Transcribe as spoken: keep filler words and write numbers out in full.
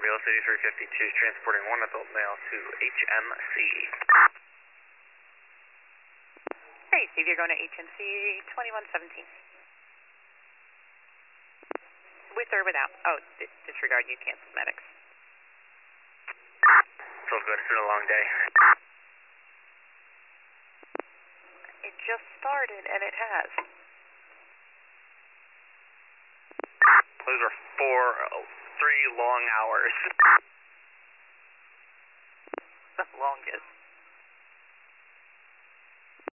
Mobile City three fifty-two, transporting one adult male to H M C. Hey, Steve, you're going to H M C twenty-one seventeen. With or without? Oh, dis disregard, you canceled medics. So good, it's been a long day. It just started, and it has. Those are four, oh, three long hours. The longest.